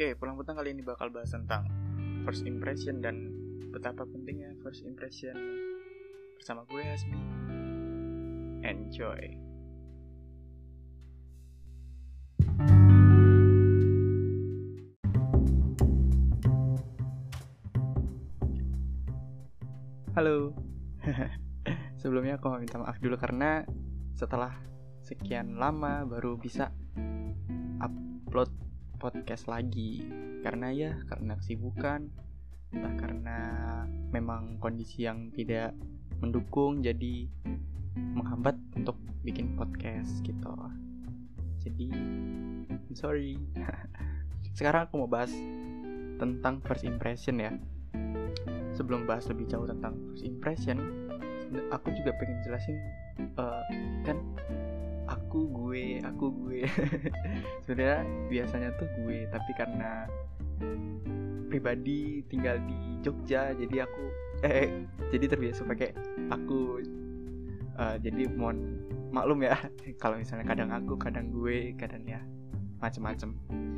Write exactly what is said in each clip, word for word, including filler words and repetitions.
Oke, pulang petang kali ini bakal bahas tentang first impression dan betapa pentingnya first impression bersama gue Hasmi. Enjoy. Halo. Sebelumnya aku mau minta maaf dulu karena setelah sekian lama baru bisa upload podcast lagi. Karena ya, karena kesibukan, entah karena memang kondisi yang tidak mendukung, jadi menghambat untuk bikin podcast gitu. Jadi, I'm sorry. Sekarang aku mau bahas tentang first impression ya. Sebelum bahas lebih jauh tentang first impression, aku juga pengen jelasin uh, kan aku gue, aku gue. Sebenarnya biasanya tuh gue, tapi karena pribadi tinggal di Jogja, jadi aku eh jadi terbiasa pakai aku. Uh, jadi mohon maklum ya kalau misalnya kadang aku, kadang gue, kadang ya macem-macem.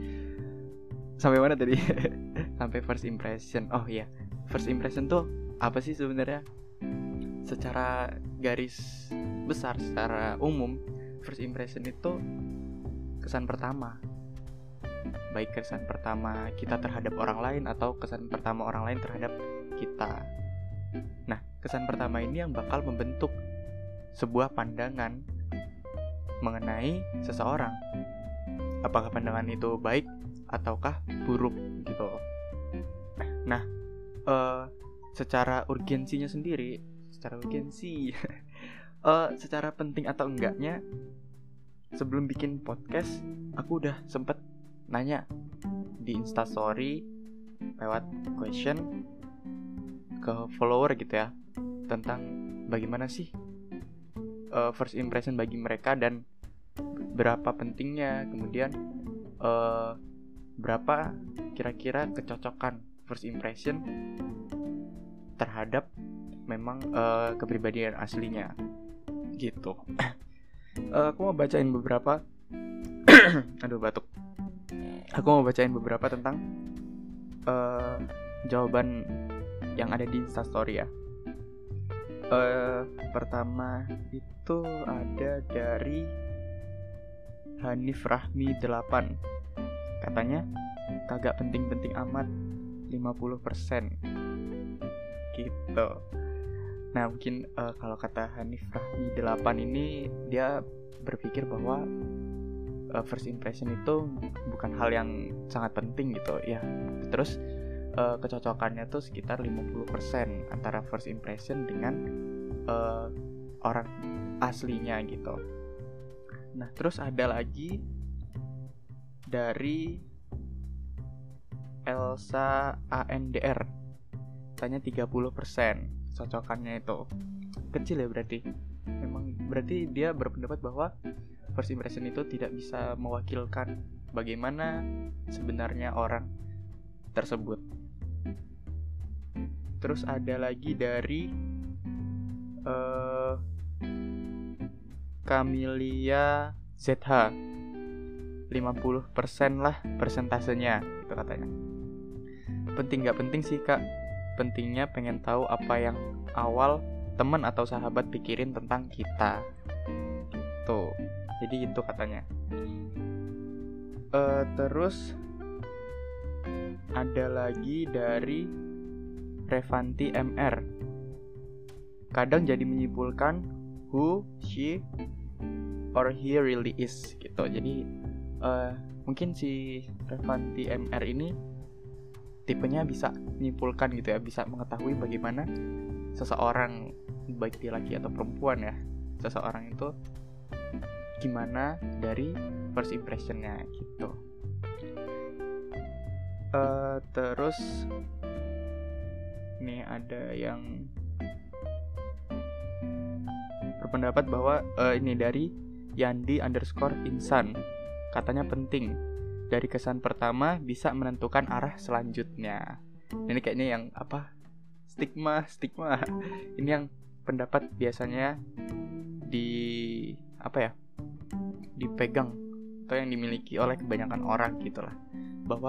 Sampai mana tadi? Sampai first impression. Oh iya, first impression tuh apa sih sebenarnya? Secara garis besar, secara umum, first impression itu kesan pertama. Baik kesan pertama kita terhadap orang lain atau kesan pertama orang lain terhadap kita. Nah, kesan pertama ini yang bakal membentuk sebuah pandangan mengenai seseorang. Apakah pandangan itu baik ataukah buruk gitu. Nah, uh, secara urgensinya sendiri, secara urgensi, uh, secara penting atau enggaknya, sebelum bikin podcast, aku udah sempet nanya di Instastory lewat question ke follower gitu ya, tentang bagaimana sih uh, first impression bagi mereka dan berapa pentingnya, kemudian uh, berapa kira-kira kecocokan first impression terhadap memang uh, kepribadian aslinya gitu. uh, Aku mau bacain beberapa aduh batuk. Aku mau bacain beberapa tentang uh, jawaban yang ada di Instastory ya. uh, Pertama itu ada dari Hanif Rahmi delapan. Katanya kagak penting-penting amat, lima puluh persen gitu. Nah mungkin uh, kalau kata Hanif Rahmi delapan ini, dia berpikir bahwa uh, first impression itu bukan hal yang sangat penting gitu ya. Terus uh, kecocokannya tuh sekitar lima puluh persen antara first impression dengan uh, orang aslinya gitu. Nah terus ada lagi dari Elsa A N D R, tanya tiga puluh persen cocokannya itu. Kecil ya berarti. Memang berarti dia berpendapat bahwa first impression itu tidak bisa mewakilkan bagaimana sebenarnya orang tersebut. Terus ada lagi dari uh, Camelia Z H, lima puluh persen lah persentasenya gitu katanya. Penting gak penting sih kak, pentingnya pengen tahu apa yang awal teman atau sahabat pikirin tentang kita tuh. Jadi itu katanya. uh, Terus ada lagi dari Revanti M R. Kadang jadi menyimpulkan who she or he really is gitu. Jadi uh, mungkin si Revanti M R ini tipenya bisa menyimpulkan gitu ya, bisa mengetahui bagaimana seseorang, baik dia laki atau perempuan ya, seseorang itu gimana dari first impressionnya gitu. uh, Terus ini ada yang berpendapat bahwa uh, ini dari Yandi underscore Insan. Katanya penting, dari kesan pertama bisa menentukan arah selanjutnya. Ini kayaknya yang apa, stigma stigma ini yang pendapat biasanya di apa ya, dipegang atau yang dimiliki oleh kebanyakan orang gitulah, bahwa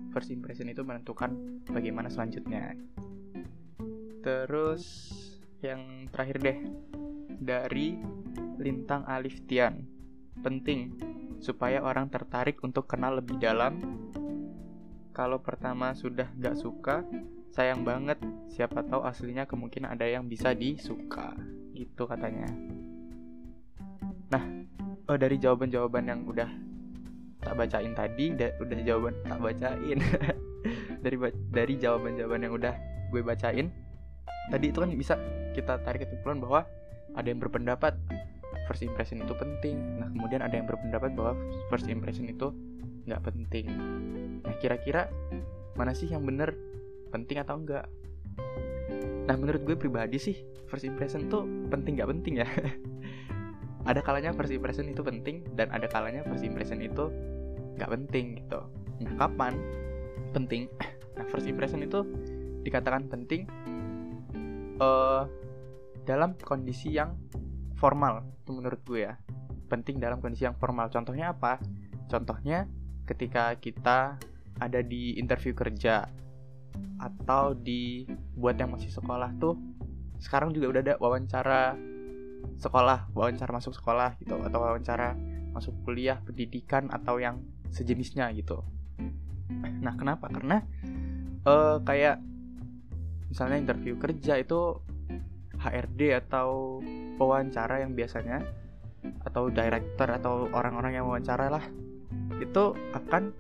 first impression itu menentukan bagaimana selanjutnya. Terus yang terakhir deh, dari Lintang Alif Tian, penting supaya orang tertarik untuk kenal lebih dalam. Kalau pertama sudah gak suka, sayang banget, siapa tahu aslinya kemungkinan ada yang bisa disuka, gitu katanya. Nah, oh, dari jawaban-jawaban yang udah tak bacain tadi, da- udah jawaban tak bacain dari dari jawaban-jawaban yang udah gue bacain tadi, itu kan bisa kita tarik kesimpulan bahwa ada yang berpendapat first impression itu penting. Nah, kemudian ada yang berpendapat bahwa first impression itu nggak penting. Nah, kira-kira mana sih yang benar, penting atau enggak? Nah, menurut gue pribadi sih first impression tuh penting nggak penting ya. Ada kalanya first impression itu penting dan ada kalanya first impression itu nggak penting gitu. Nah, kapan penting? Nah, first impression itu dikatakan penting uh, dalam kondisi yang formal, itu menurut gue ya. Penting dalam kondisi yang formal. Contohnya apa? Contohnya ketika kita ada di interview kerja, atau di buat yang masih sekolah tuh, sekarang juga udah ada wawancara sekolah, wawancara masuk sekolah gitu, atau wawancara masuk kuliah, pendidikan, atau yang sejenisnya gitu. Nah, kenapa? Karena uh, kayak misalnya interview kerja itu H R D atau pewawancara yang biasanya, atau director atau orang-orang yang wawancara lah, itu akan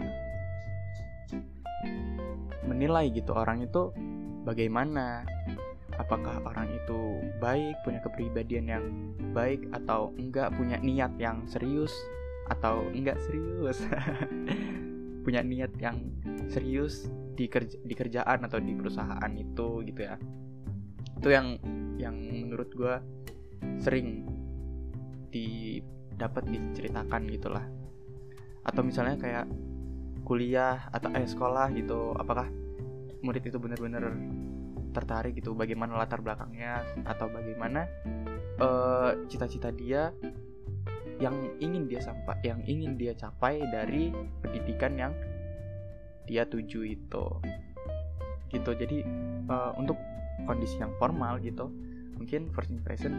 menilai gitu orang itu bagaimana, apakah orang itu baik, punya kepribadian yang baik atau enggak, punya niat yang serius atau enggak serius punya niat yang serius di, kerja, di kerjaan atau di perusahaan itu gitu ya. Itu yang yang menurut gue sering didapat diceritakan gitulah. Atau misalnya kayak kuliah atau eh sekolah gitu, apakah murid itu benar-benar tertarik gitu, bagaimana latar belakangnya, atau bagaimana uh, cita-cita dia yang ingin dia sampai, yang ingin dia capai dari pendidikan yang dia tuju itu. Gitu. Jadi uh, untuk kondisi yang formal gitu, mungkin first impression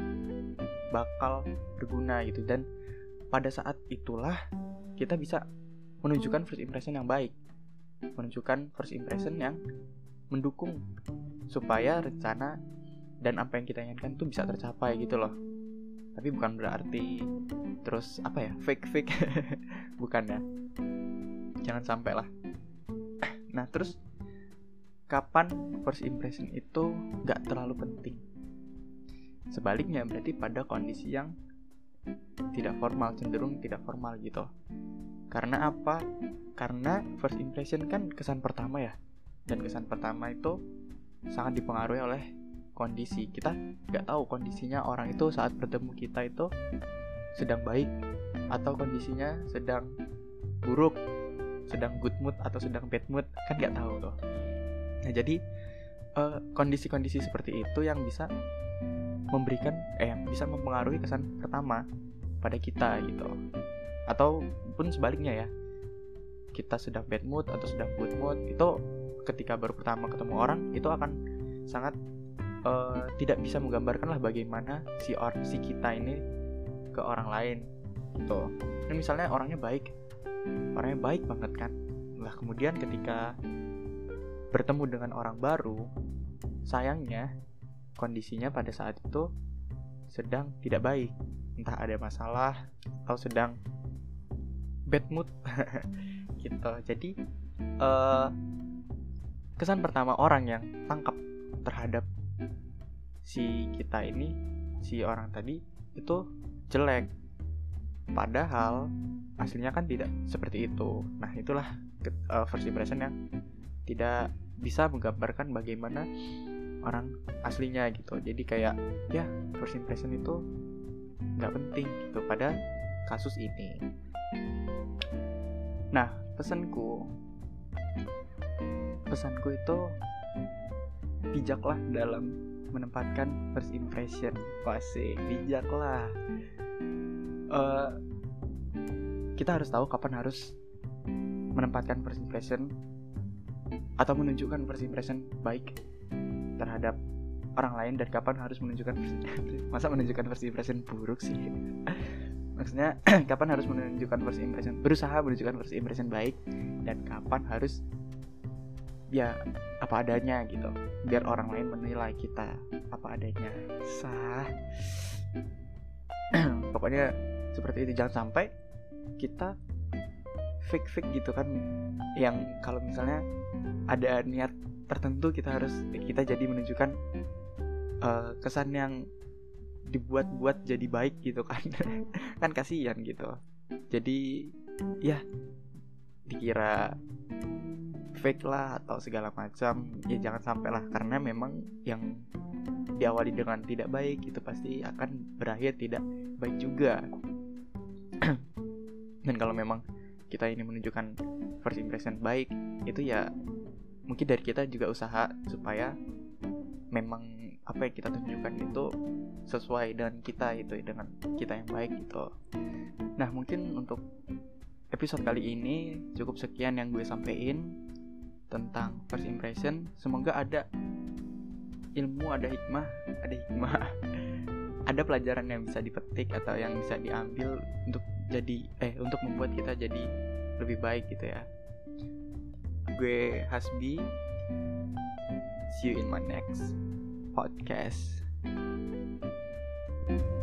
bakal berguna gitu, dan pada saat itulah kita bisa menunjukkan first impression yang baik, menunjukkan first impression yang mendukung supaya rencana dan apa yang kita inginkan tuh bisa tercapai gitu loh. Tapi bukan berarti terus apa ya, fake-fake bukan ya, jangan sampai lah. Nah, terus kapan first impression itu gak terlalu penting? Sebaliknya berarti pada kondisi yang tidak formal, cenderung tidak formal gitu. Karena apa? Karena first impression kan kesan pertama ya, dan kesan pertama itu sangat dipengaruhi oleh kondisi. Kita nggak tahu kondisinya orang itu saat bertemu kita itu sedang baik atau kondisinya sedang buruk, sedang good mood atau sedang bad mood, kan nggak tahu tuh. Nah, jadi uh, kondisi-kondisi seperti itu yang bisa memberikan eh yang bisa mempengaruhi kesan pertama pada kita gitu. Atau pun sebaliknya ya, kita sedang bad mood atau sedang good mood, itu ketika baru pertama ketemu orang itu akan sangat uh, tidak bisa menggambarkan lah bagaimana si orang si kita ini ke orang lain gitu. Dan misalnya orangnya baik, orangnya baik banget kan, lah kemudian ketika bertemu dengan orang baru, sayangnya kondisinya pada saat itu sedang tidak baik, entah ada masalah atau sedang bad mood gitu. Jadi uh, kesan pertama orang yang tangkap terhadap si kita ini, si orang tadi itu jelek, padahal aslinya kan tidak seperti itu. Nah, itulah uh, first impression yang tidak bisa menggambarkan bagaimana orang aslinya gitu. Jadi kayak ya, first impression itu nggak penting gitu pada kasus ini. Nah, pesanku pesanku itu bijaklah dalam menempatkan first impression. Pasti bijaklah. Uh, kita harus tahu kapan harus menempatkan first impression atau menunjukkan first impression baik terhadap orang lain, dan kapan harus menunjukkan masa menunjukkan first impression buruk sih. Maksudnya kapan harus menunjukkan first impression, berusaha menunjukkan first impression baik, dan kapan harus ya apa adanya gitu, biar orang lain menilai kita apa adanya. Sah. Pokoknya seperti itu, jangan sampai kita fake-fake gitu kan, yang kalau misalnya ada niat tertentu kita harus kita jadi menunjukkan uh, kesan yang dibuat-buat jadi baik gitu kan. Kan kasihan gitu. Jadi ya dikira fake lah atau segala macam, ya jangan sampai lah, karena memang yang diawali dengan tidak baik itu pasti akan berakhir tidak baik juga. Dan kalau memang kita ini menunjukkan first impression baik, itu ya mungkin dari kita juga usaha supaya memang apa yang kita tunjukkan itu sesuai dengan kita, itu dengan kita yang baik gitu. Nah, mungkin untuk episode kali ini cukup sekian yang gue sampein tentang first impression. Semoga ada ilmu, ada hikmah, ada hikmah, ada pelajaran yang bisa dipetik atau yang bisa diambil untuk jadi eh untuk membuat kita jadi lebih baik gitu ya. Gue Hasbi, see you in my next podcast.